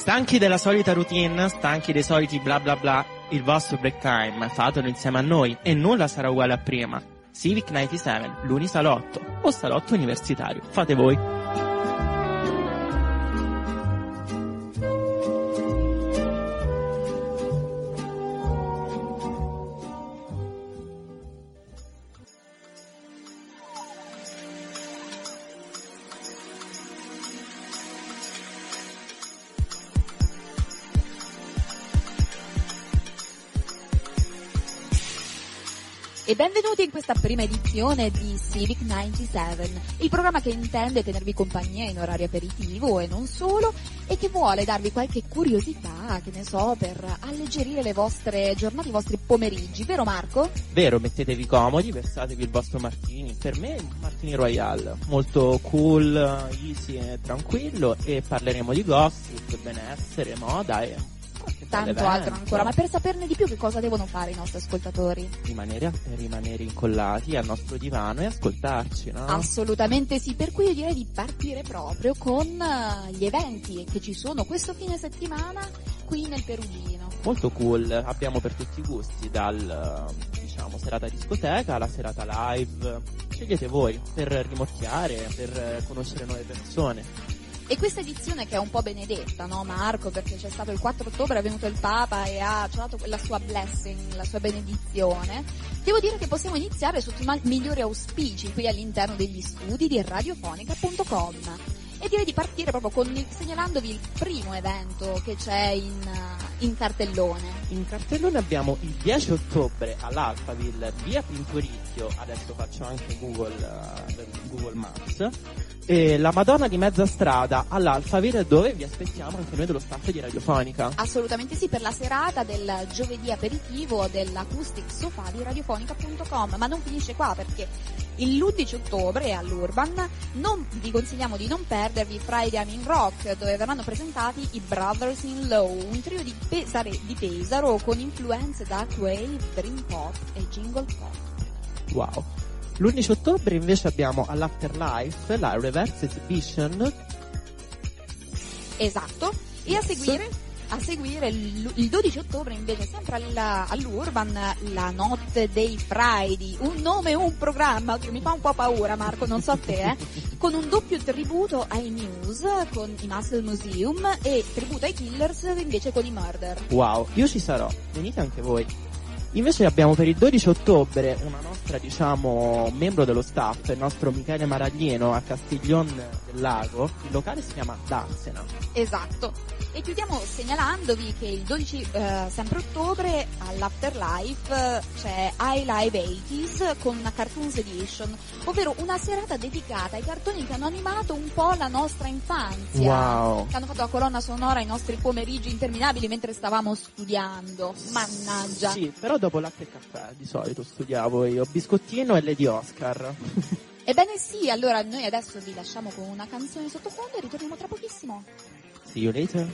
Stanchi della solita routine, stanchi dei soliti bla bla bla, il vostro break time fatelo insieme a noi e nulla sarà uguale a prima. Civic 97, l'unisalotto o salotto universitario, fate voi. E benvenuti in questa prima edizione di Civic 97, il programma che intende tenervi compagnia in orario aperitivo e non solo, e che vuole darvi qualche curiosità, che ne so, per alleggerire le vostre giornate, i vostri pomeriggi, vero Marco? Vero, mettetevi comodi, versatevi il vostro martini, per me un martini royale, molto cool, easy e tranquillo, e parleremo di gossip, benessere, moda e tanto altro ancora. Ma per saperne di più, che cosa devono fare i nostri ascoltatori? Rimanere incollati al nostro divano e ascoltarci, no? Assolutamente sì, per cui io direi di partire proprio con gli eventi che ci sono questo fine settimana qui nel Perugino. Molto cool, abbiamo per tutti i gusti, dal serata discoteca alla serata live, scegliete voi, per rimorchiare, per conoscere nuove persone. E questa edizione che è un po' benedetta, no Marco? Perché c'è stato il 4 ottobre, è venuto il Papa e ci ha dato la sua blessing, la sua benedizione. Devo dire che possiamo iniziare sotto i migliori auspici qui all'interno degli studi di radiofonica.com. E direi di partire proprio segnalandovi il primo evento che c'è in cartellone. In cartellone abbiamo il 10 ottobre all'Alphaville, via Pinturicchio, adesso faccio anche Google Maps, e la Madonna di Mezza Strada all'Alphaville, dove vi aspettiamo anche noi dello staff di Radiofonica. Assolutamente sì, per la serata del giovedì aperitivo dell'Acoustic Sofa di radiofonica.com. Ma non finisce qua, perché l'11 ottobre all'Urban vi consigliamo di non perdervi Friday I'm in Rock, dove verranno presentati i Brothers in Law, un trio di Pesaro con influenze dark wave, dream pop e jingle pop. Wow. L'11 ottobre invece abbiamo all'Afterlife la Reverse Exhibition. Esatto. E a seguire il 12 ottobre invece sempre all'Urban la notte dei Friday, un nome, un programma che mi fa un po' paura Marco, non so a te, con un doppio tributo ai Muse con i Muscle Museum e tributo ai Killers invece con i Murder. Wow, io ci sarò, venite anche voi. Invece abbiamo per il 12 ottobre una nostra, membro dello staff, il nostro Michele Maraglieno a Castiglion del Lago. Il locale si chiama Darsena. Esatto. E chiudiamo segnalandovi che il 12 sempre ottobre all'Afterlife c'è iLive 80s con una Cartoons Edition, ovvero una serata dedicata ai cartoni che hanno animato un po' la nostra infanzia. Wow. Che hanno fatto la colonna sonora ai nostri pomeriggi interminabili mentre stavamo studiando. Mannaggia. Sì, però dopo latte e caffè di solito studiavo io, biscottino e Lady Oscar. Ebbene sì, allora noi adesso vi lasciamo con una canzone sottofondo e ritorniamo tra pochissimo. See you later.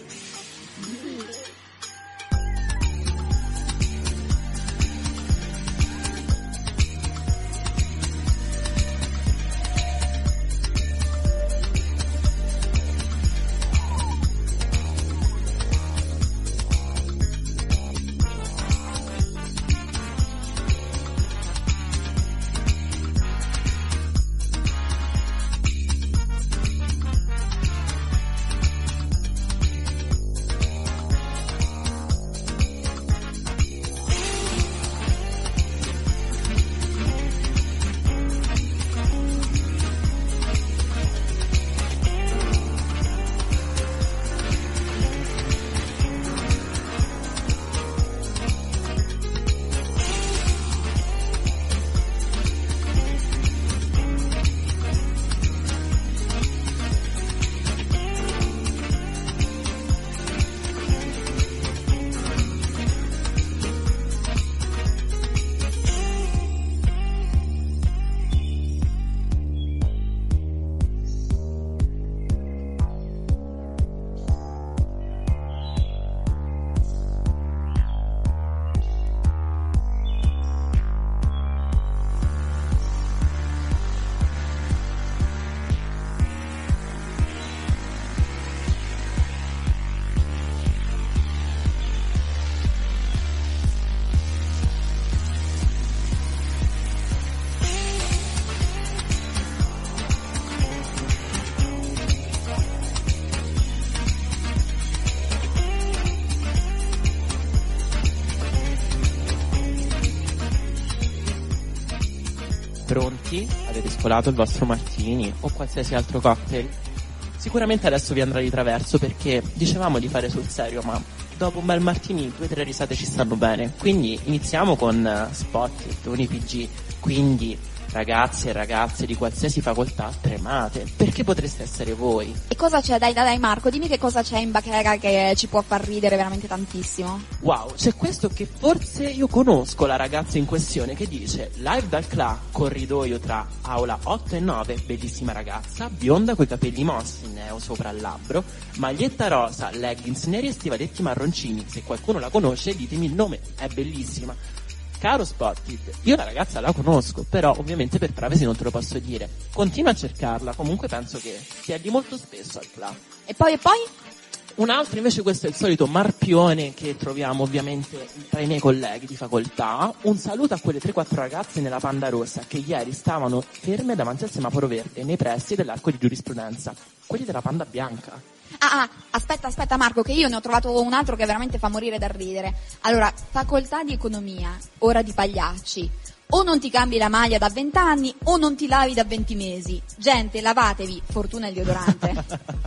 Pronti? Avete scolato il vostro martini o qualsiasi altro cocktail? Sicuramente adesso vi andrà di traverso perché dicevamo di fare sul serio, ma dopo un bel martini 2-3 risate ci stanno bene. Quindi iniziamo con Spotted, un IPG. Quindi ragazzi e ragazze di qualsiasi facoltà, tremate, perché potreste essere voi. E cosa c'è? Dai Marco, dimmi che cosa c'è in bacheca che ci può far ridere veramente tantissimo. Wow, c'è questo che forse io conosco, la ragazza in questione, che dice: live dal CLA, corridoio tra aula 8 e 9, bellissima ragazza, bionda coi capelli mossi, neo sopra il labbro, maglietta rosa, leggings neri e stivaletti marroncini. Se qualcuno la conosce ditemi il nome, è bellissima. Caro Spotted, io la ragazza la conosco, però ovviamente per privacy non te lo posso dire. Continua a cercarla, comunque penso che sia di molto spesso al CLA. E poi? Un altro invece, questo è il solito marpione che troviamo ovviamente tra i miei colleghi di facoltà. Un saluto a quelle 3-4 ragazze nella Panda Rossa che ieri stavano ferme davanti al semaforo verde nei pressi dell'arco di giurisprudenza. Quelli della Panda Bianca. Aspetta Marco, che io ne ho trovato un altro che veramente fa morire da ridere. Allora, facoltà di economia, ora di pagliacci. O non ti cambi la maglia da 20 anni o non ti lavi da 20 mesi. Gente, lavatevi, fortuna il deodorante.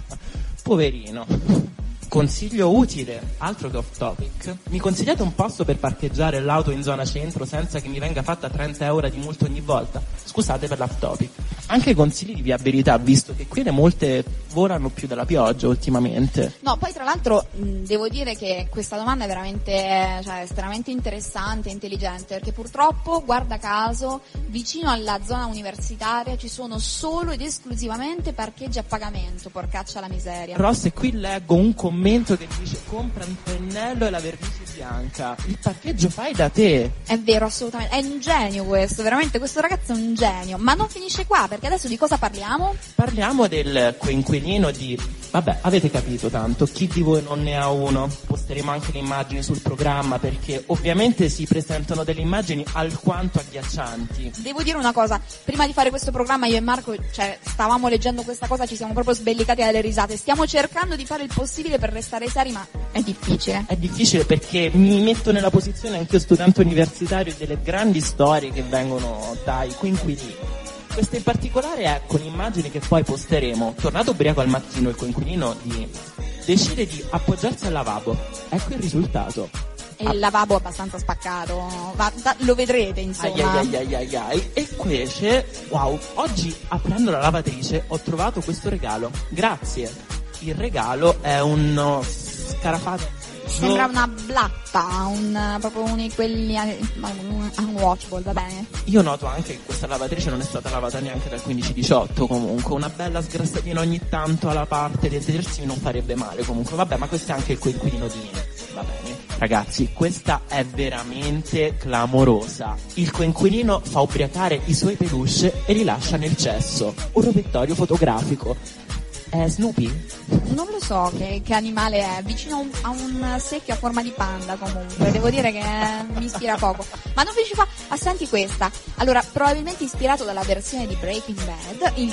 Poverino. Consiglio utile, altro che off topic. Mi consigliate un posto per parcheggiare l'auto in zona centro senza che mi venga fatta 30 euro di multa ogni volta? Scusate per l'off topic. Anche consigli di viabilità, visto che qui le multe volano più della pioggia ultimamente. No, poi tra l'altro devo dire che questa domanda è veramente, estremamente interessante e intelligente, perché purtroppo, guarda caso, vicino alla zona universitaria ci sono solo ed esclusivamente parcheggi a pagamento, porcaccia la miseria. Ross, e qui leggo un commento che dice: compra il pennello e la vernice bianca, il parcheggio fai da te. È vero, assolutamente, è un genio questo, veramente questo ragazzo è un genio. Ma non finisce qua, perché adesso di cosa parliamo? Parliamo del coinquilino di... Vabbè, avete capito tanto, chi di voi non ne ha uno? Posteremo anche le immagini sul programma, perché ovviamente si presentano delle immagini alquanto agghiaccianti. Devo dire una cosa, prima di fare questo programma io e Marco, stavamo leggendo questa cosa, ci siamo proprio sbellicati dalle risate. Stiamo cercando di fare il possibile per restare seri, ma è difficile. È difficile perché mi metto nella posizione anche io studente universitario delle grandi storie che vengono dai coinquilini. Questa in particolare è con immagini che poi posteremo. Tornato ubriaco al mattino, il coinquilino decide di appoggiarsi al lavabo. Ecco il risultato. E il lavabo è abbastanza spaccato, lo vedrete insomma. E invece, wow, oggi aprendo la lavatrice ho trovato questo regalo. Grazie. Il regalo è uno scarafaggio. Sembra una blatta, proprio uno di quelli unwatchable, va bene. Io noto anche che questa lavatrice non è stata lavata neanche dal 15-18, comunque una bella sgrassatina ogni tanto alla parte del detersivo non farebbe male, comunque vabbè, ma questo è anche il coinquilino di... va bene. Ragazzi, questa è veramente clamorosa. Il coinquilino fa ubriacare i suoi peluche e li lascia nel cesso. Un rovettorio fotografico. È Snoopy? Non lo so che animale è, vicino a un secchio a forma di panda comunque, devo dire che mi ispira poco. Ma non finisce qua, senti questa. Allora, probabilmente ispirato dalla versione di Breaking Bad, il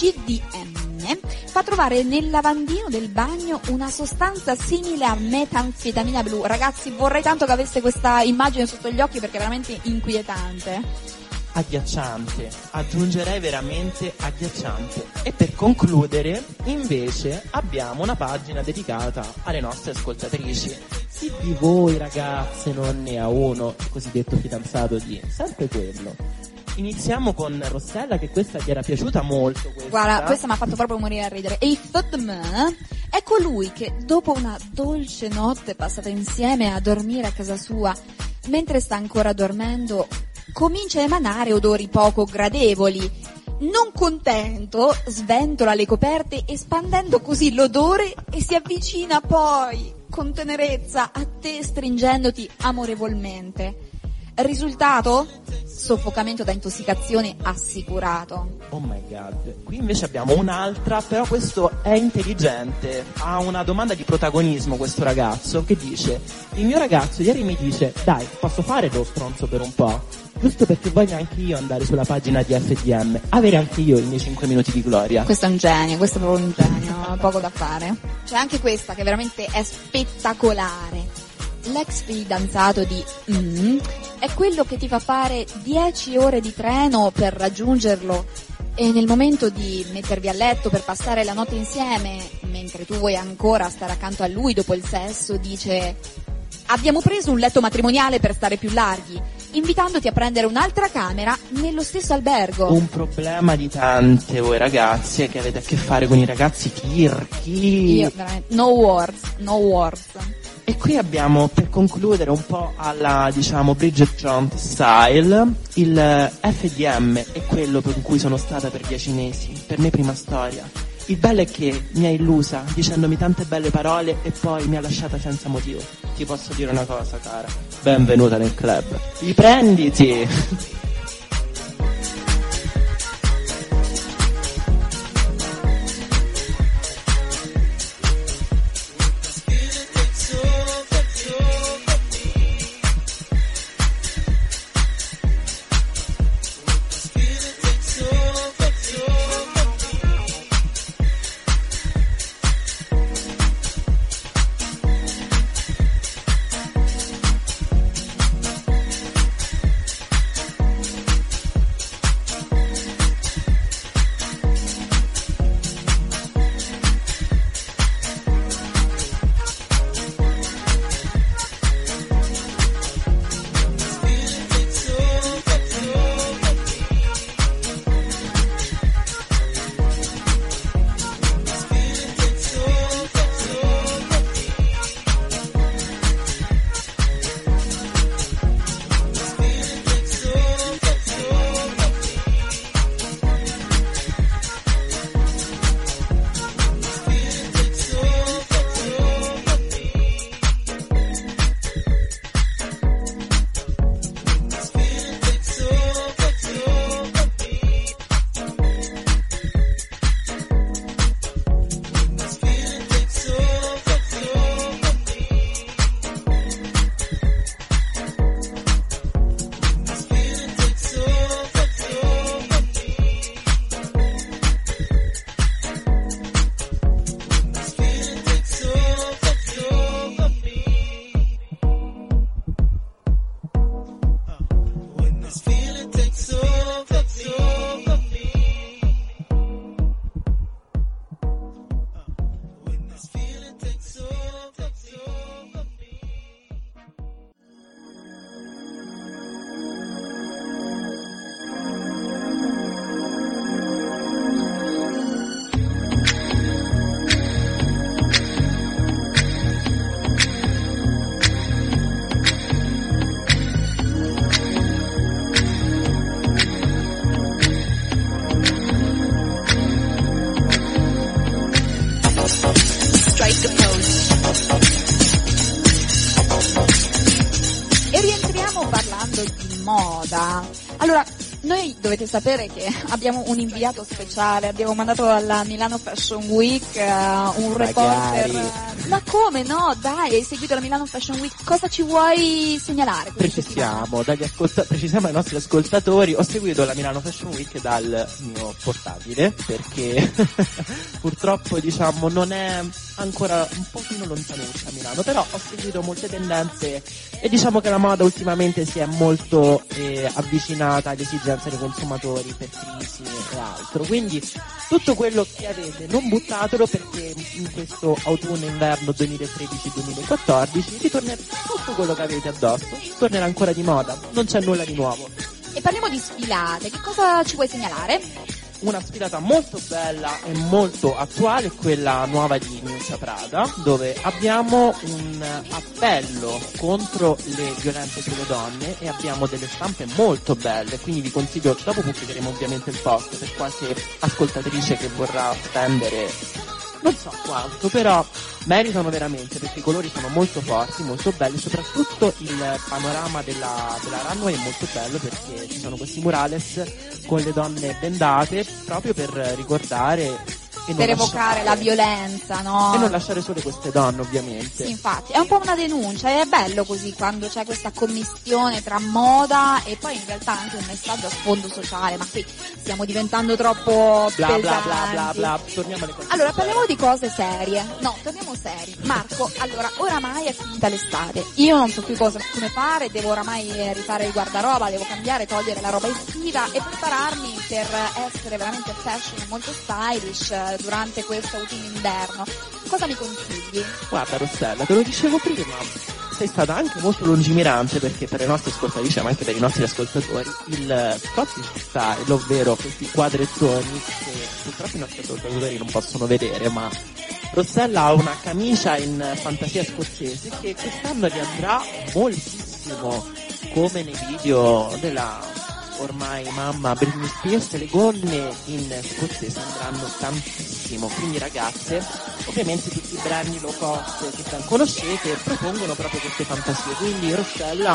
CDM fa trovare nel lavandino del bagno una sostanza simile a metanfetamina blu. Ragazzi, vorrei tanto che aveste questa immagine sotto gli occhi perché è veramente inquietante. Agghiacciante, aggiungerei veramente agghiacciante. E per concludere, invece, abbiamo una pagina dedicata alle nostre ascoltatrici. Chi di voi ragazze non ne ha uno, il cosiddetto fidanzato di sempre quello? Iniziamo con Rossella, che questa gli era piaciuta molto. Guarda, questa mi ha fatto proprio morire a ridere. E il Fudman è colui che dopo una dolce notte passata insieme a dormire a casa sua, mentre sta ancora dormendo, comincia a emanare odori poco gradevoli. Non contento, sventola le coperte espandendo così l'odore e si avvicina poi con tenerezza a te stringendoti amorevolmente. Risultato? Soffocamento da intossicazione assicurato. Oh my god. Qui invece abbiamo un'altra, però questo è intelligente. Ha una domanda di protagonismo questo ragazzo che dice: il mio ragazzo ieri mi dice: dai, posso fare lo stronzo per un po'? Giusto perché voglio anche io andare sulla pagina di FDM, avere anche io i miei 5 minuti di gloria. Questo è un genio, questo è proprio un genio, poco da fare. C'è anche questa che veramente è spettacolare. l'ex fidanzato di è quello che ti fa fare 10 ore di treno per raggiungerlo e nel momento di mettervi a letto per passare la notte insieme, mentre tu vuoi ancora stare accanto a lui dopo il sesso, dice: abbiamo preso un letto matrimoniale per stare più larghi, invitandoti a prendere un'altra camera nello stesso albergo. Un problema di tante voi ragazze che avete a che fare con i ragazzi tirchi. Io veramente, no words. E qui abbiamo, per concludere un po' alla, diciamo, Bridget Jones style, il FDM è quello per cui sono stata per 10 mesi, per me prima storia. Il bello è che mi ha illusa dicendomi tante belle parole e poi mi ha lasciata senza motivo. Ti posso dire una cosa, cara, benvenuta nel club. Riprenditi! Allora, noi dovete sapere che abbiamo un inviato speciale, abbiamo mandato alla Milano Fashion Week un reporter. Ma come no? Dai, hai seguito la Milano Fashion Week, cosa ci vuoi segnalare? Precisiamo ai nostri ascoltatori, ho seguito la Milano Fashion Week dal mio portatile, perché purtroppo diciamo non è ancora un pochino lontanuccia a Milano, però ho seguito molte tendenze e diciamo che la moda ultimamente si è molto avvicinata alle esigenze dei consumatori per crisi e altro, quindi tutto quello che avete non buttatelo, perché in questo autunno-inverno 2013-2014 ritornerà tutto quello che avete addosso, tornerà ancora di moda, non c'è nulla di nuovo. E parliamo di sfilate, che cosa ci vuoi segnalare? Una sfilata molto bella e molto attuale è quella nuova di Miuccia Prada, dove abbiamo un appello contro le violenze sulle donne e abbiamo delle stampe molto belle, quindi vi consiglio, dopo pubblicheremo ovviamente il post per qualche ascoltatrice che vorrà spendere non so quanto, però meritano veramente, perché i colori sono molto forti, molto belli, soprattutto il panorama della runway è molto bello, perché ci sono questi murales con le donne bendate proprio per ricordare per evocare la violenza, no? E non lasciare sole queste donne, ovviamente. Sì, infatti, è un po' una denuncia, è bello così quando c'è questa commistione tra moda e poi in realtà anche un messaggio a sfondo sociale, ma qui stiamo diventando troppo bla pesanti. bla bla bla bla, torniamo alle cose. Allora, parliamo di cose serie. No, torniamo seri. Marco, allora, oramai è finita l'estate. Io non so più come fare, devo oramai rifare il guardaroba, devo cambiare, togliere la roba estiva e prepararmi per essere veramente fashion e molto stylish durante questo autunno-inverno. Cosa mi consigli? Guarda Rossella, te lo dicevo prima, sei stata anche molto lungimirante perché per le nostre ascoltatrici ma anche per i nostri ascoltatori il cottage style, ovvero questi quadrettoni che purtroppo i nostri ascoltatori non possono vedere, ma Rossella ha una camicia in fantasia scozzese che quest'anno riandrà moltissimo, come nei video della ormai mamma Britney Spears. Le gonne in scozzese andranno tantissimo, quindi ragazze, ovviamente tutti i brand low cost che ben conoscete propongono proprio queste fantasie, quindi Rossella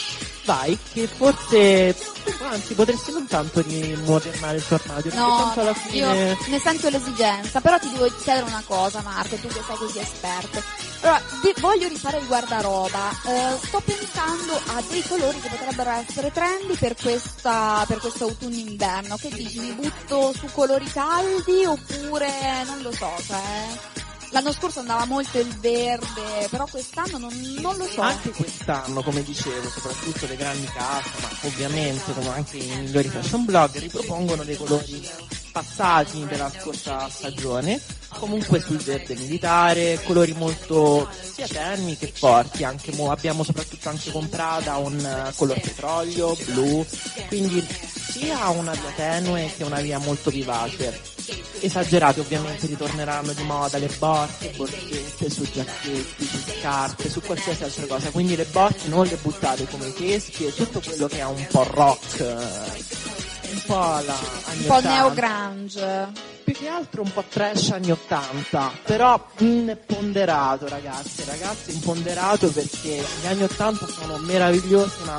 vai che forse anzi potresti non tanto rimodernare il tuo armadio, perché tanto alla fine io ne sento l'esigenza, però ti devo chiedere una cosa Marco, tu che sei così esperto. Allora, voglio rifare il guardaroba, sto pensando a dei colori che potrebbero essere trendy per questo autunno-inverno. Che dici, mi butto su colori caldi oppure non lo so, cioè l'anno scorso andava molto il verde, però quest'anno non lo so. Anche quest'anno, come dicevo, soprattutto le grandi case, ma ovviamente come anche i migliori fashion blog, ripropongono dei colori passati della scorsa stagione, comunque sul verde militare, colori molto sia tenui che forti, anche abbiamo soprattutto anche comprato un color petrolio, blu, quindi sia una via tenue che una via molto vivace. Esagerate, ovviamente ritorneranno di moda le borse, borsette, su giacchetti, su scarpe, su qualsiasi altra cosa, quindi le borse non le buttate come i teschi e tutto quello che è un po' rock, un po' alla anni un po' 80. neo-grunge. Più che altro un po' trash anni 80, però imponderato ragazzi, imponderato, perché gli anni 80 sono meravigliosi, ma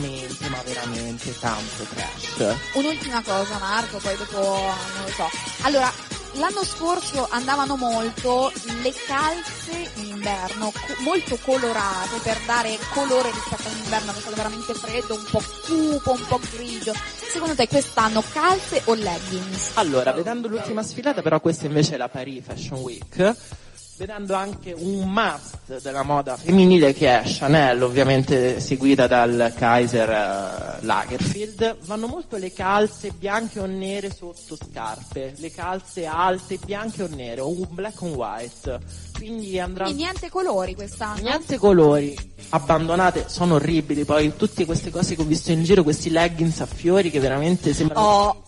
veramente tanto trash. Un'ultima cosa Marco, poi dopo non lo so. Allora, l'anno scorso andavano molto le calze in inverno, molto colorate per dare colore rispetto all'inverno che è stato veramente freddo, un po' cupo, un po' grigio. Secondo te quest'anno calze o leggings? Allora, vedendo l'ultima sfilata, però questa invece è la Paris Fashion Week, vedendo anche un must della moda femminile che è Chanel, ovviamente seguita dal Kaiser Lagerfeld, vanno molto le calze bianche o nere sotto scarpe, le calze alte bianche o nere, o un black and white, quindi andranno... Quindi niente colori quest'anno? Niente colori, abbandonate, sono orribili, poi tutte queste cose che ho visto in giro, questi leggings a fiori che veramente sembrano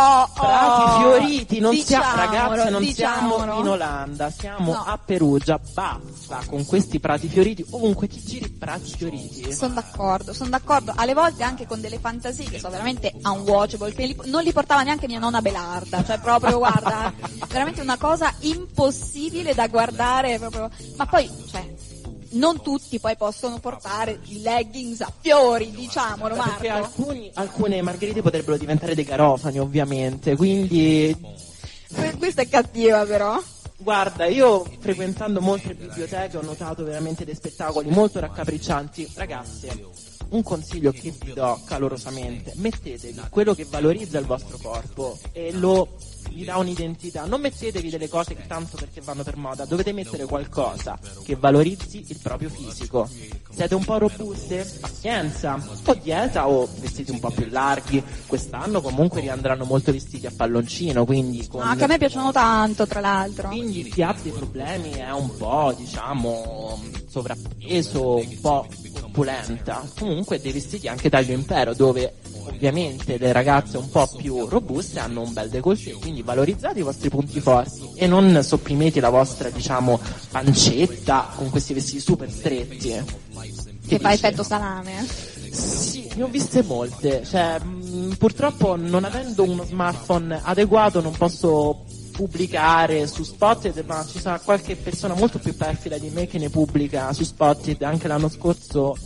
prati fioriti, non ragazze, non siamo in Olanda, siamo a Perugia, basta con questi prati fioriti, ovunque ti giri prati fioriti. Sono d'accordo, alle volte anche con delle fantasie che sono veramente unwatchable, che non li portava neanche mia nonna Belarda, cioè proprio guarda, veramente una cosa impossibile da guardare proprio, ma poi cioè non tutti poi possono portare i leggings a fiori, diciamolo Marco. Perché alcune margherite potrebbero diventare dei garofani, ovviamente, quindi... Questa è cattiva però. Guarda, io frequentando molte biblioteche ho notato veramente dei spettacoli molto raccapriccianti. Ragazze, un consiglio che vi do calorosamente: mettetevi quello che valorizza il vostro corpo e vi dà un'identità. Non mettetevi delle cose che tanto perché vanno per moda, dovete mettere qualcosa che valorizzi il proprio fisico. Siete un po' robuste? Pazienza, o dieta o vestiti un po' più larghi. Quest'anno comunque riandranno molto vestiti a palloncino, quindi che a me piacciono tanto, tra l'altro. Quindi chi ha dei problemi è un po', diciamo, sovrappeso, un po' opulenta, comunque dei vestiti anche taglio impero, dove ovviamente le ragazze un po' più robuste hanno un bel décolleté, quindi valorizzate i vostri punti forti e non sopprimete la vostra, diciamo, pancetta con questi vestiti super stretti. Che fa effetto salame. Sì, ne ho viste molte, cioè purtroppo non avendo uno smartphone adeguato non posso pubblicare su Spotted, ma ci sarà qualche persona molto più perfida di me che ne pubblica su Spotted. Anche l'anno scorso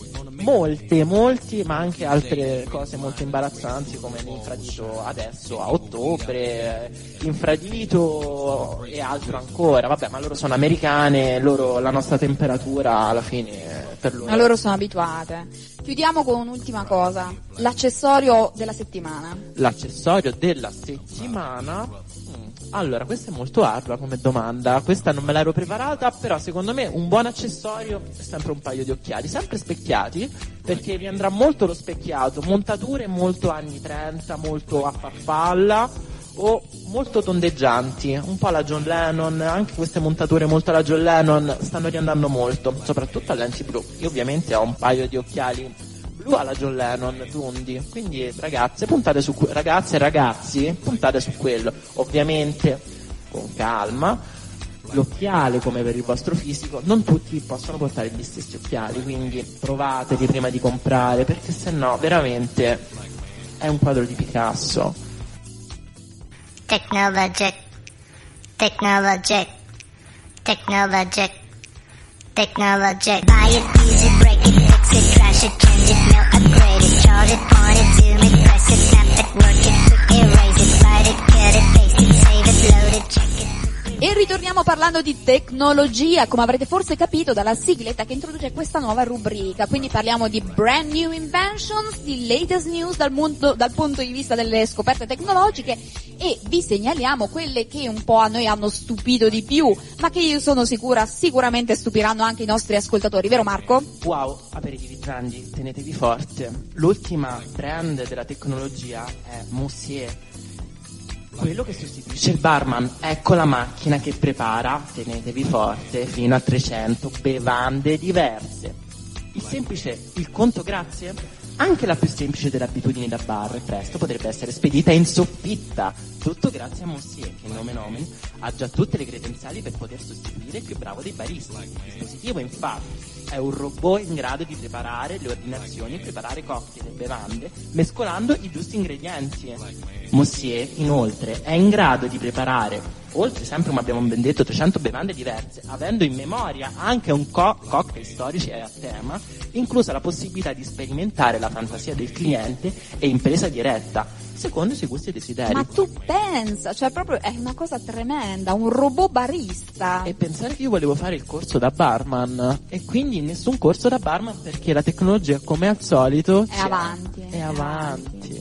molti, ma anche altre cose molto imbarazzanti come l'infradito adesso a ottobre, infradito e altro ancora. Vabbè, ma loro sono americane, la nostra temperatura alla fine per loro. Ma loro sono abituate. Chiudiamo con un'ultima cosa, l'accessorio della settimana. L'accessorio della settimana. Allora, questa è molto ardua come domanda, questa non me l'ero preparata, però secondo me un buon accessorio è sempre un paio di occhiali, sempre specchiati, perché vi andrà molto lo specchiato, montature molto anni 30, molto a farfalla o molto tondeggianti, un po' alla John Lennon, anche queste montature molto alla John Lennon stanno riandando molto, soprattutto a lenti blu. Io ovviamente ho un paio di occhiali blu alla John Lennon, tondi, quindi ragazze e ragazzi puntate su quello, ovviamente con calma. L'occhiale, come per il vostro fisico, non tutti possono portare gli stessi occhiali, quindi provateli prima di comprare, perché sennò veramente è un quadro di Picasso. Technologic, technologic, technologic, technologic. Buy it, use it, break it, fix it, trash it, change it, mail, upgrade it, charge it, point it, zoom it, press it, snap it, work it, quick erase it, write it, cut it, paste it, save it, load it, check it. E ritorniamo parlando di tecnologia, come avrete forse capito dalla sigletta che introduce questa nuova rubrica. Quindi parliamo di brand new inventions, di latest news dal punto di vista delle scoperte tecnologiche, e vi segnaliamo quelle che un po' a noi hanno stupito di più, ma che io sono sicuramente stupiranno anche i nostri ascoltatori, vero Marco? Wow, aperitivi grandi, tenetevi forte. L'ultima brand della tecnologia è Monsieur, quello che sostituisce il barman. Ecco la macchina che prepara, tenetevi forte, fino a 300 bevande diverse. Il conto grazie? Anche la più semplice delle abitudini da bar presto potrebbe essere spedita in soffitta. Tutto grazie a Monsieur, che nome nomen ha già tutte le credenziali per poter sostituire il più bravo dei baristi. Il dispositivo infatti è un robot in grado di preparare le ordinazioni e preparare cocktail e bevande mescolando i giusti ingredienti. Monsieur inoltre è in grado di preparare, oltre sempre come abbiamo ben detto, 300 bevande diverse, avendo in memoria anche un cocktail storici e a tema, inclusa la possibilità di sperimentare la fantasia del cliente e in presa diretta, secondo i suoi gusti e desideri. Ma tu pensa, cioè proprio è una cosa tremenda, un robot barista. E pensare che io volevo fare il corso da barman e quindi nessun corso da barman, perché la tecnologia come al solito è avanti. È avanti.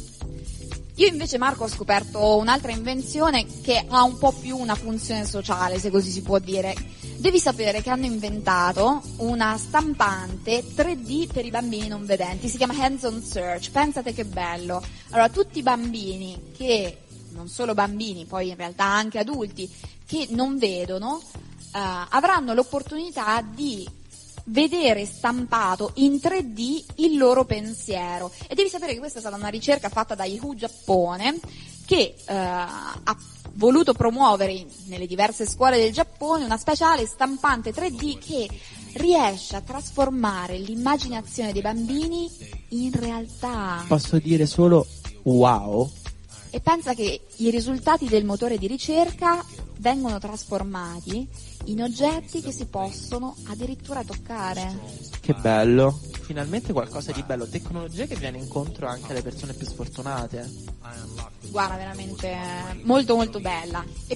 Io invece, Marco, ho scoperto un'altra invenzione che ha un po' più una funzione sociale, se così si può dire. Devi sapere che hanno inventato una stampante 3D per i bambini non vedenti, si chiama Hands on Search, pensate che bello. Allora, tutti i bambini che, non solo bambini, poi in realtà anche adulti, che non vedono, avranno l'opportunità di vedere stampato in 3D il loro pensiero. E devi sapere che questa è stata una ricerca fatta da Yahoo Giappone, che ha voluto promuovere nelle diverse scuole del Giappone una speciale stampante 3D che riesce a trasformare l'immaginazione dei bambini in realtà. Posso dire solo wow? E pensa che i risultati del motore di ricerca vengono trasformati in oggetti che si possono addirittura toccare. Che bello, finalmente qualcosa di bello, tecnologia che viene incontro anche alle persone più sfortunate. Guarda, veramente molto molto bella. E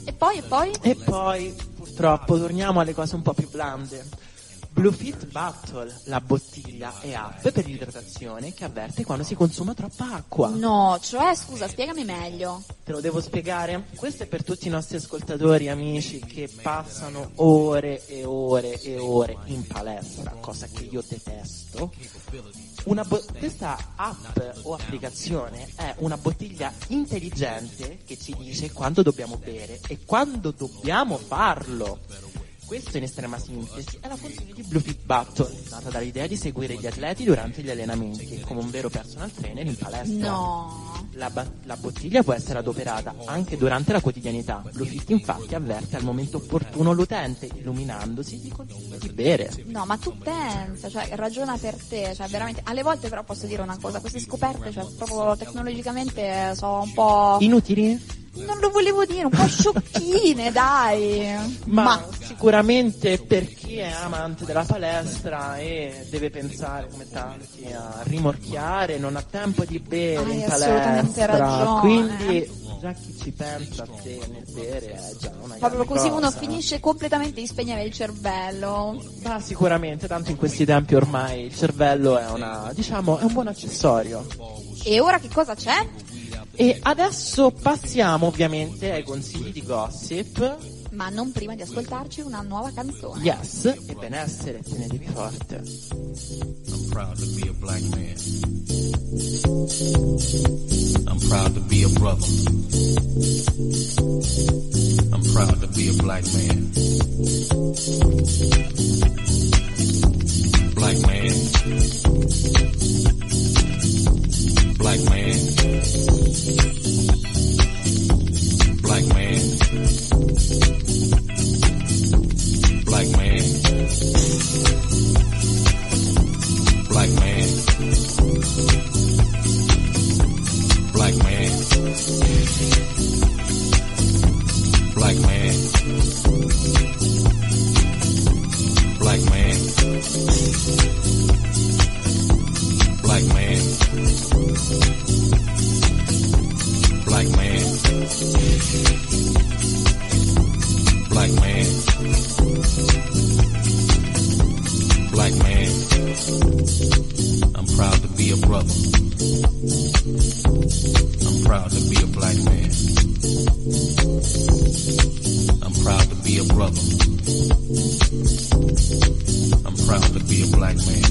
poi purtroppo torniamo alle cose un po' più blande. Bluefit Bottle, la bottiglia e app per l'idratazione che avverte quando si consuma troppa acqua. No, cioè, scusa, spiegami meglio. Te lo devo spiegare? Questo è per tutti i nostri ascoltatori, amici, che passano ore e ore e ore in palestra, cosa che io detesto. Questa app o applicazione è una bottiglia intelligente che ci dice quando dobbiamo bere e quando dobbiamo farlo. Questo in estrema sintesi è la funzione di Bluefit Bottle, nata dall'idea di seguire gli atleti durante gli allenamenti, come un vero personal trainer in palestra. No. La bottiglia può essere adoperata anche durante la quotidianità. Bluefit infatti avverte al momento opportuno l'utente, illuminandosi gli consiglia di bere. No, ma tu pensa, cioè ragiona per te, cioè veramente. Alle volte però posso dire una cosa, queste scoperte, cioè proprio tecnologicamente sono un po'... Inutili? non lo volevo dire, un po' sciocchine, dai. Ma sicuramente per chi è amante della palestra e deve pensare come tanti a rimorchiare, non ha tempo di bere in assolutamente palestra, ragione. Quindi già chi ci pensa a te nel bere è già una Proprio grande così cosa. uno finisce completamente di spegnere il cervello. Ma sicuramente, tanto in questi tempi ormai il cervello è è un buon accessorio. E ora che cosa c'è? E adesso passiamo ovviamente ai consigli di gossip. Ma non prima di ascoltarci una nuova canzone. Yes, e benessere, tenetevi forte. I'm proud to be a black man. I'm proud to be a brother. I'm proud to be a black man. Black man. Black man. Black man. Black man. Black man. Black man. Black man. Black man. Black man. Black man. Black man. Black man. I'm proud to be a brother. I'm proud to be a black man. I'm proud to be a brother. I'm proud to be a black man.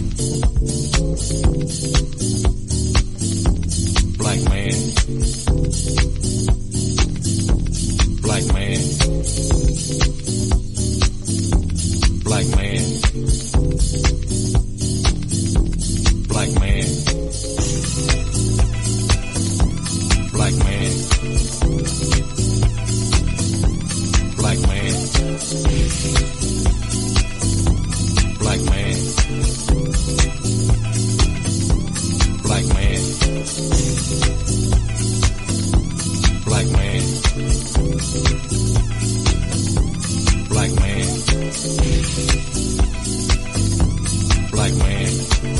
Black man. Black man. Black man. Black man. Black man. Black man. Black man. Black man. Black man. Black man. Black man.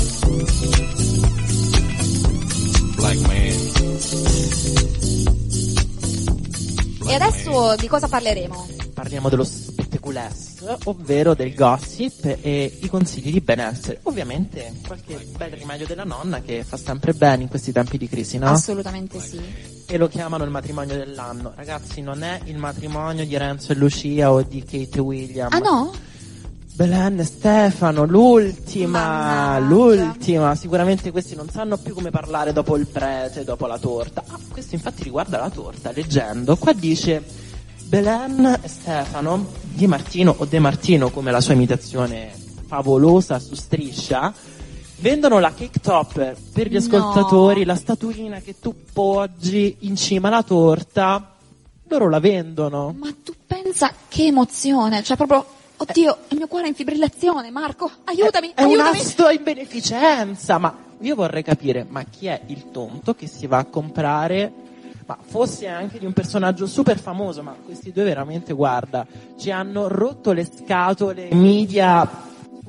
Black man. E adesso di cosa parleremo? Parliamo dello spettaculess, ovvero del gossip e i consigli di benessere. Ovviamente qualche bel rimedio della nonna che fa sempre bene in questi tempi di crisi, no? Assolutamente sì. E lo chiamano il matrimonio dell'anno. Ragazzi, non è il matrimonio di Renzo e Lucia o di Kate e William. Ah no? Belen e Stefano, l'ultima. Sicuramente questi non sanno più come parlare dopo il prete, dopo la torta. Questo infatti riguarda la torta, leggendo. Qua dice Belen e Stefano, Di Martino o De Martino, come la sua imitazione favolosa su Striscia, vendono la cake topper per gli ascoltatori, la statuina che tu poggi in cima alla torta, loro la vendono. Ma tu pensa che emozione, cioè proprio, oddio, il mio cuore è in fibrillazione, Marco, aiutami, È un aiutami. asto in beneficenza, ma io vorrei capire, ma chi è il tonto che si va a comprare, ma fosse anche di un personaggio super famoso, ma questi due veramente, guarda, ci hanno rotto le scatole media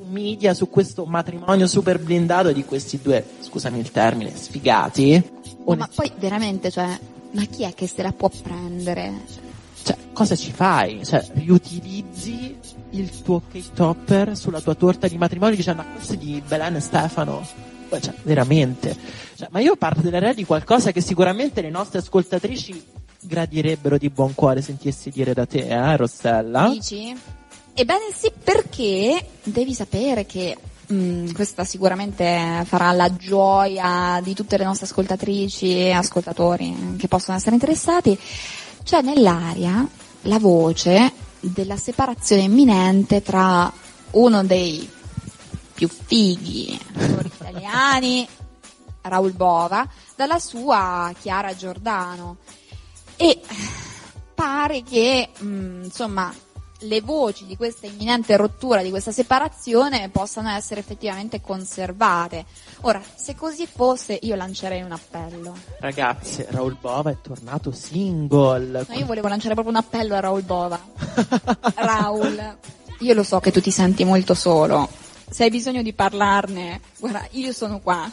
su questo matrimonio super blindato di questi due, scusami il termine, sfigati. No, ma poi veramente, cioè, ma chi è che se la può prendere? Cioè, cosa ci fai? Cioè, riutilizzi il tuo cake topper sulla tua torta di matrimonio dicendo questo è di Belen e Stefano? Cioè, veramente. Cioè, ma io parlerei di qualcosa che sicuramente le nostre ascoltatrici gradirebbero di buon cuore sentirsi dire da te, Rossella? Dici? Ebbene sì, perché devi sapere che questa sicuramente farà la gioia di tutte le nostre ascoltatrici e ascoltatori che possono essere interessati. C'è nell'aria la voce della separazione imminente tra uno dei più fighi attori italiani, Raoul Bova, dalla sua Chiara Giordano. E pare che, insomma, le voci di questa imminente rottura, di questa separazione, possano essere effettivamente conservate. Ora, se così fosse, io lancerei un appello. Ragazze, Raoul Bova è tornato single. No, io volevo lanciare proprio un appello a Raoul Bova. Raoul, io lo so che tu ti senti molto solo. Se hai bisogno di parlarne, guarda, io sono qua.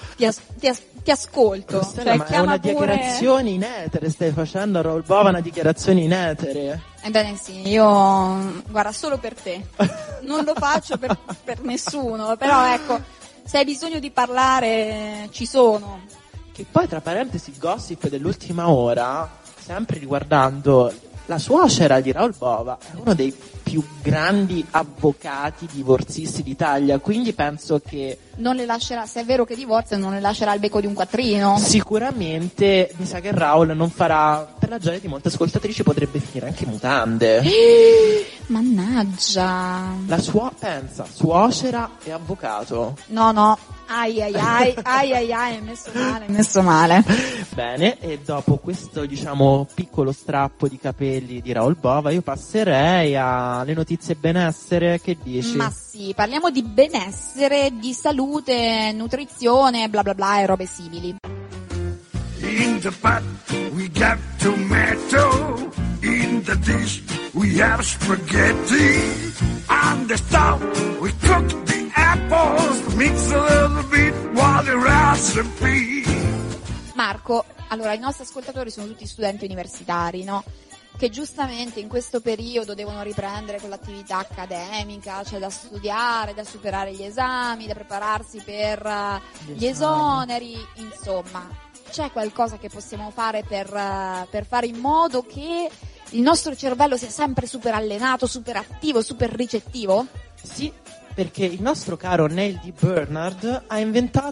Ti ascolto. Rossella, ma è una dichiarazione in etere, stai facendo a Raoul Bova una dichiarazione in etere? Ebbene sì, io, guarda, solo per te. Non lo faccio per nessuno, però ecco, se hai bisogno di parlare, ci sono. Che poi, tra parentesi, gossip dell'ultima ora, sempre riguardando la suocera di Raoul Bova, è uno dei più grandi avvocati divorzisti d'Italia, quindi penso che non le lascerà, se è vero che divorzia, non le lascerà il becco di un quattrino. Sicuramente mi sa che Raoul non farà, per la gioia di molte ascoltatrici, potrebbe finire anche in mutande. Mannaggia. Pensa, suocera e avvocato. No, ai, è messo male. Bene, e dopo questo, diciamo, piccolo strappo di capelli di Raoul Bova, io passerei alle notizie benessere. Che dici? Ma sì, parliamo di benessere, di salute, nutrizione, bla bla bla e robe simili. In the pot we got tomato, in the dish we have spaghetti, on the stove we cook the apples, mix a little bit while the recipe. Marco, allora i nostri ascoltatori sono tutti studenti universitari, no? Che giustamente in questo periodo devono riprendere con l'attività accademica, c'è da studiare, da superare gli esami, da prepararsi per gli esoneri, insomma. C'è qualcosa che possiamo fare per fare in modo che il nostro cervello sia sempre super allenato, super attivo, super ricettivo? Sì, perché il nostro caro Neil D. Bernard ha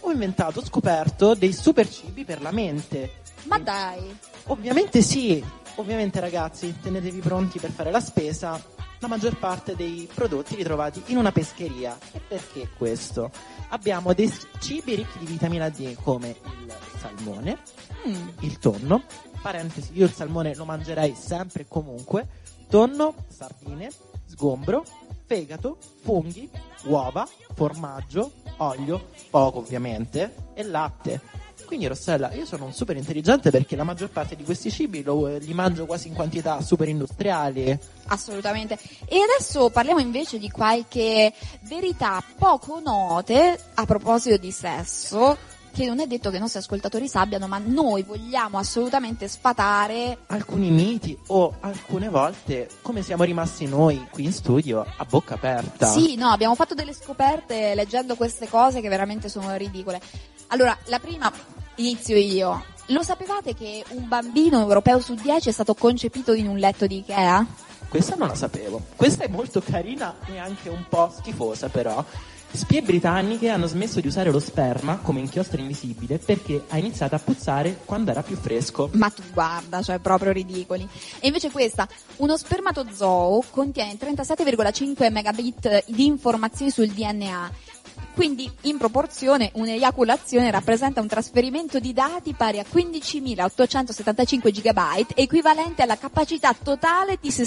scoperto dei super cibi per la mente. Ma dai! Ovviamente sì, ovviamente ragazzi, tenetevi pronti per fare la spesa. La maggior parte dei prodotti ritrovati in una pescheria. E perché questo? Abbiamo dei cibi ricchi di vitamina D come il salmone, il tonno, parentesi, io il salmone lo mangerei sempre e comunque, tonno, sardine, sgombro, fegato, funghi, uova, formaggio, olio, poco ovviamente, e latte. Quindi Rossella, io sono un super intelligente perché la maggior parte di questi cibi li mangio quasi in quantità super industriali. Assolutamente. E adesso parliamo invece di qualche verità poco note a proposito di sesso, che non è detto che i nostri ascoltatori sappiano, ma noi vogliamo assolutamente sfatare alcuni miti o alcune volte, come siamo rimasti noi qui in studio, a bocca aperta. Sì, no, abbiamo fatto delle scoperte leggendo queste cose che veramente sono ridicole. Allora, la prima, inizio io. Lo sapevate che un bambino europeo su 10 è stato concepito in un letto di Ikea? Questa non la sapevo. Questa è molto carina e anche un po' schifosa però. Spie britanniche hanno smesso di usare lo sperma come inchiostro invisibile perché ha iniziato a puzzare quando era più fresco. Ma tu guarda, cioè proprio ridicoli. E invece questa, uno spermatozoo contiene 37,5 megabit di informazioni sul DNA. Quindi in proporzione un'eiaculazione rappresenta un trasferimento di dati pari a 15.875 GB, equivalente alla capacità totale di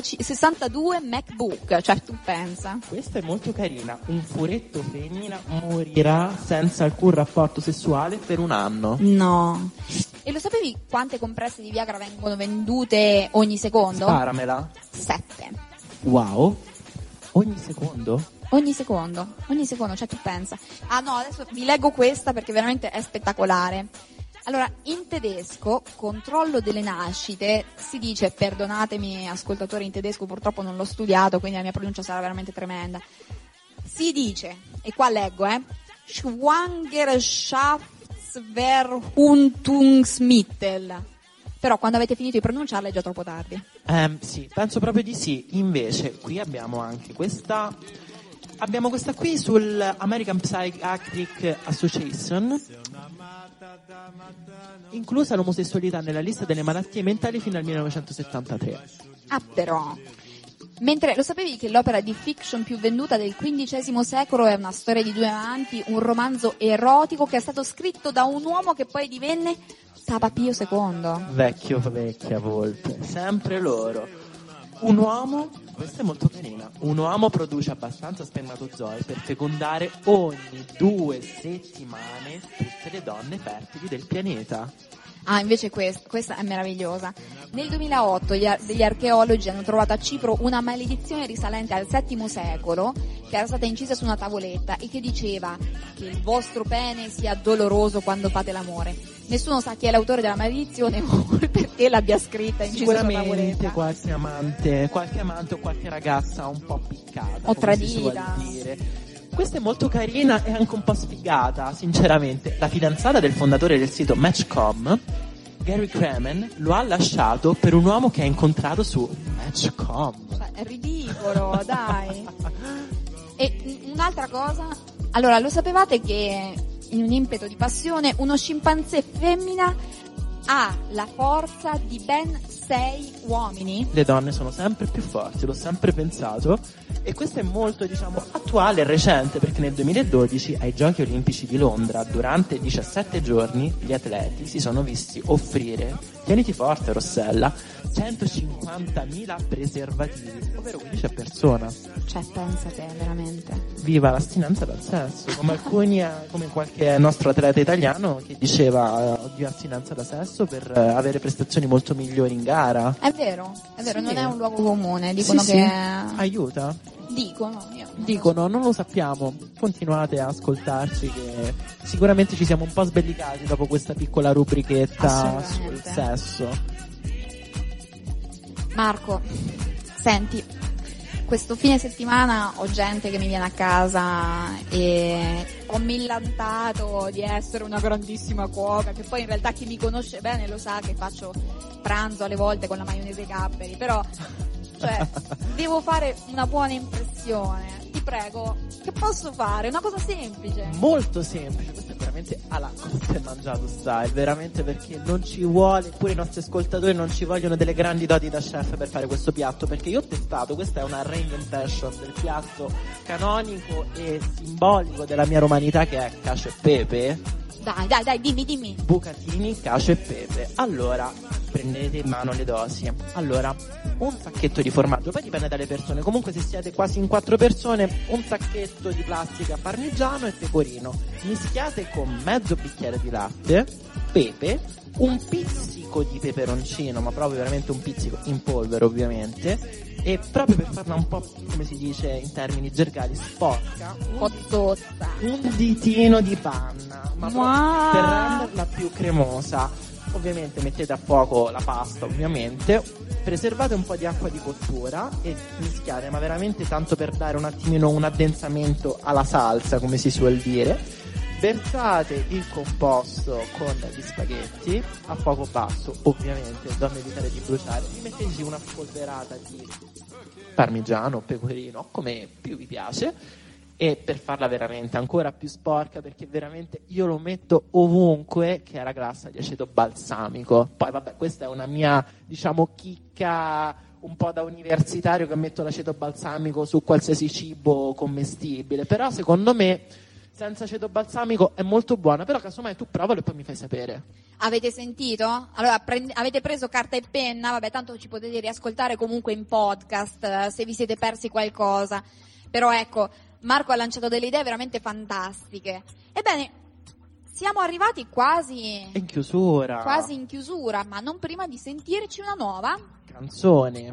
62 MacBook, cioè tu pensa. Questa è molto carina, un furetto femmina morirà senza alcun rapporto sessuale per un anno. No. E lo sapevi quante compresse di Viagra vengono vendute ogni secondo? Sparamela. 7. Wow, ogni secondo? Ogni secondo, cioè tu pensa. Ah no, adesso vi leggo questa perché veramente è spettacolare. Allora, in tedesco, controllo delle nascite, si dice, perdonatemi ascoltatori in tedesco, purtroppo non l'ho studiato, quindi la mia pronuncia sarà veramente tremenda. Si dice, e qua leggo, Schwangerschaftsverhütungsmittel. Però quando avete finito di pronunciarla è già troppo tardi. Sì, penso proprio di sì. Invece, qui abbiamo anche questa... Abbiamo questa qui sul American Psychiatric Association, inclusa l'omosessualità nella lista delle malattie mentali fino al 1973. Ah però, mentre lo sapevi che l'opera di fiction più venduta del XV secolo è una storia di due amanti, un romanzo erotico che è stato scritto da un uomo che poi divenne Papa Pio II. Vecchia volpe, sempre loro. Un uomo, questa è molto carina, un uomo produce abbastanza spermatozoi per fecondare ogni 2 settimane tutte le donne fertili del pianeta. Ah, invece questa è meravigliosa. Nel 2008 degli archeologi hanno trovato a Cipro una maledizione risalente al VII secolo che era stata incisa su una tavoletta e che diceva che il vostro pene sia doloroso quando fate l'amore. Nessuno sa chi è l'autore della maledizione o perché l'abbia scritta incisa su una Sicuramente tavoletta. qualche amante o qualche ragazza un po' piccata O come si suol tradita. dire. Questa è molto carina e anche un po' sfigata, sinceramente. La fidanzata del fondatore del sito Match.com, Gary Kremen, lo ha lasciato per un uomo che ha incontrato su Match.com. Cioè, è ridicolo, dai. E un'altra cosa, allora, lo sapevate che in un impeto di passione uno scimpanzé femmina ha la forza di ben 6 uomini? Le donne sono sempre più forti, l'ho sempre pensato, e questo è molto, diciamo, attuale e recente, perché nel 2012 ai Giochi Olimpici di Londra, durante 17 giorni, gli atleti si sono visti offrire, tieniti forte Rossella, 150.000 preservativi, ovvero 15 a persona. Cioè, pensate, veramente. Viva l'astinenza dal sesso, come come qualche nostro atleta italiano che diceva oddio, astinenza da sesso per avere prestazioni molto migliori in gara. È vero, Sì. non è un luogo comune, dicono Sì, che... sì. Aiuta? Dicono, io non lo Dicono, non lo sappiamo, continuate a ascoltarci che sicuramente ci siamo un po' sbellicati dopo questa piccola rubrichetta sul Assolutamente. sesso. Marco, senti, questo fine settimana ho gente che mi viene a casa e ho millantato di essere una grandissima cuoca, che poi in realtà chi mi conosce bene lo sa che faccio pranzo alle volte con la maionese Cadbury, però cioè devo fare una buona impressione. Ti prego, che posso fare? Una cosa semplice. Molto semplice, questo è veramente alla cotta e mangiato style, veramente, perché non ci vuole, pure i nostri ascoltatori non ci vogliono delle grandi doti da chef per fare questo piatto, perché io ho testato, questa è una reinventation del piatto canonico e simbolico della mia romanità, che è cacio e pepe. Dai, dimmi. Bucatini, cacio e pepe. Allora, prendete in mano le dosi. Allora, un sacchetto di formaggio, poi dipende dalle persone, comunque se siete quasi in 4 persone, un sacchetto di plastica parmigiano e pecorino. Mischiate con mezzo bicchiere di latte, pepe, un pizzico di peperoncino, ma proprio veramente un pizzico in polvere ovviamente, e proprio per farla un po', come si dice in termini gergali, sporca, Cozzozza. un ditino di panna, ma proprio per renderla più cremosa. Ovviamente mettete a fuoco la pasta, ovviamente, preservate un po' di acqua di cottura e mischiate, ma veramente tanto per dare un attimino un addensamento alla salsa, come si suol dire. Versate il composto con gli spaghetti a fuoco basso, ovviamente, non evitare di bruciare. Metteteci una spolverata di parmigiano, pecorino, come più vi piace, e per farla veramente ancora più sporca, perché veramente io lo metto ovunque, che è la glassa di aceto balsamico. Poi vabbè, questa è una mia, diciamo, chicca un po' da universitario, che metto l'aceto balsamico su qualsiasi cibo commestibile, però secondo me senza aceto balsamico è molto buona, però casomai tu provalo e poi mi fai sapere. Avete sentito? Allora, avete preso carta e penna? Vabbè, tanto ci potete riascoltare comunque in podcast, se vi siete persi qualcosa. Però ecco, Marco ha lanciato delle idee veramente fantastiche. Ebbene, siamo arrivati quasi In chiusura. in chiusura, ma non prima di sentirci una nuova Canzone.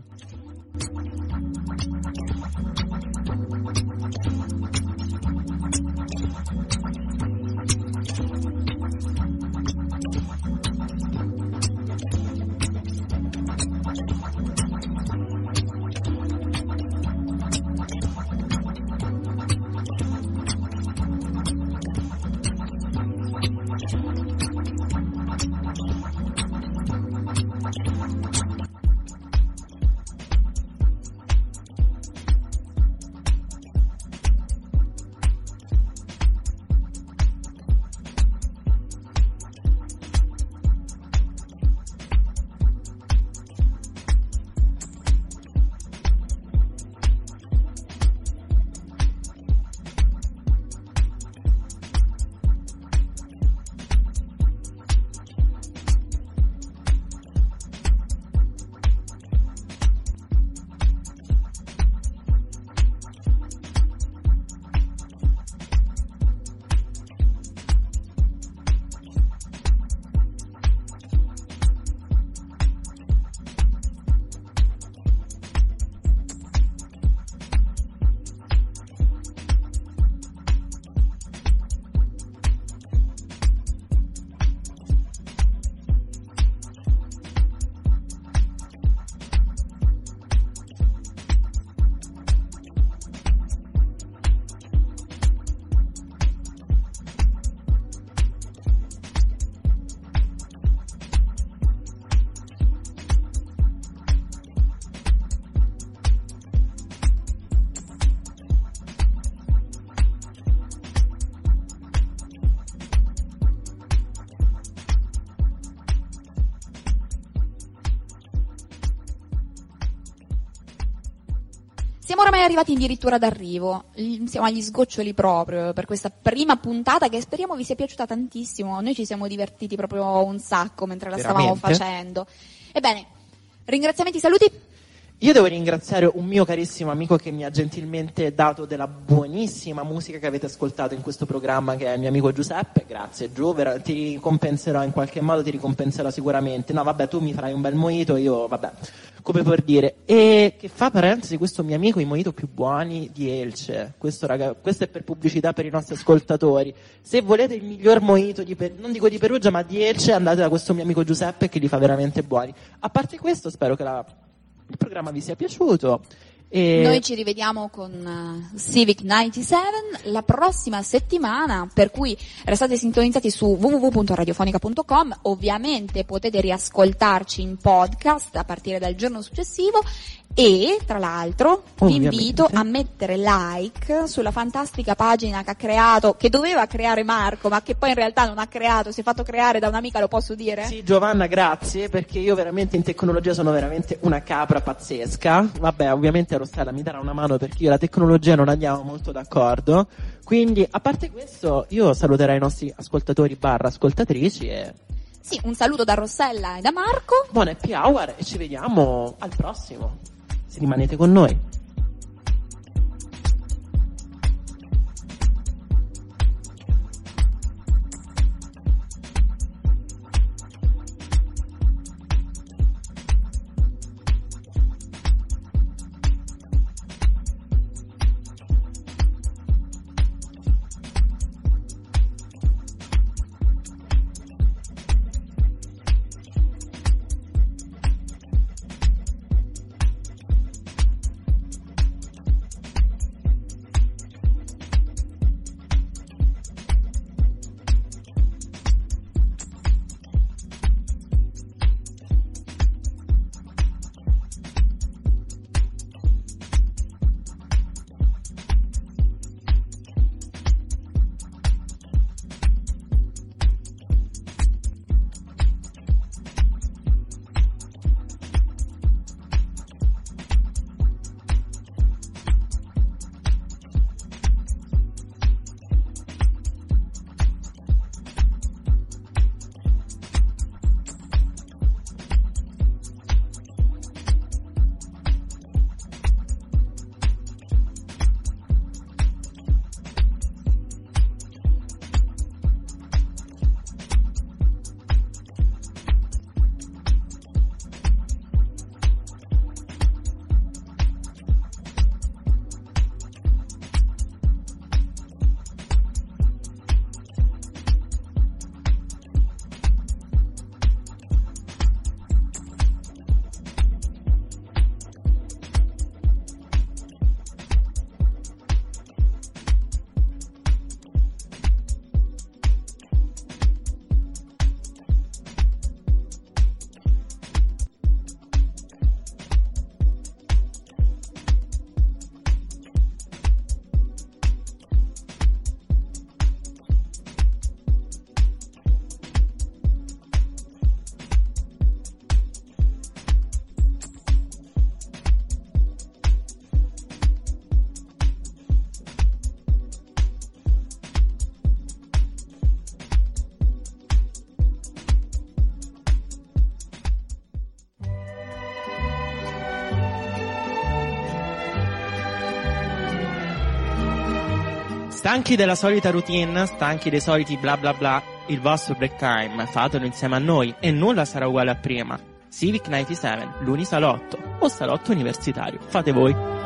Siamo oramai arrivati addirittura d'arrivo, siamo agli sgoccioli proprio per questa prima puntata che speriamo vi sia piaciuta tantissimo. Noi ci siamo divertiti proprio un sacco mentre la stavamo facendo. Ebbene, ringraziamenti, saluti. Io devo ringraziare un mio carissimo amico che mi ha gentilmente dato della buonissima musica che avete ascoltato in questo programma, che è il mio amico Giuseppe. Grazie Giù, ti ricompenserò in qualche modo, ti ricompenserò sicuramente. No vabbè, tu mi farai un bel mojito, io vabbè, come per dire. E che fa parentesi questo mio amico, i mojito più buoni di Elce. Questo è per pubblicità per i nostri ascoltatori. Se volete il miglior mojito non dico di Perugia ma di Elce, andate da questo mio amico Giuseppe che li fa veramente buoni. A parte questo, spero che il programma vi sia piaciuto. E noi ci rivediamo con Civic 97 la prossima settimana, per cui restate sintonizzati su www.radiofonica.com. Ovviamente potete riascoltarci in podcast a partire dal giorno successivo e tra l'altro vi invito a mettere like sulla fantastica pagina che doveva creare Marco ma che poi in realtà non ha creato, si è fatto creare da un'amica, lo posso dire? Sì, Giovanna, grazie, perché io veramente in tecnologia sono veramente una capra pazzesca. Vabbè, ovviamente Rossella mi darà una mano perché io e la tecnologia non andiamo molto d'accordo, quindi a parte questo io saluterei i nostri ascoltatori / ascoltatrici e sì, un saluto da Rossella e da Marco. Buon happy hour e ci vediamo al prossimo, se rimanete con noi. Stanchi della solita routine, stanchi dei soliti bla bla bla, il vostro break time fatelo insieme a noi e nulla sarà uguale a prima. Civic 97, l'unisalotto o salotto universitario, fate voi.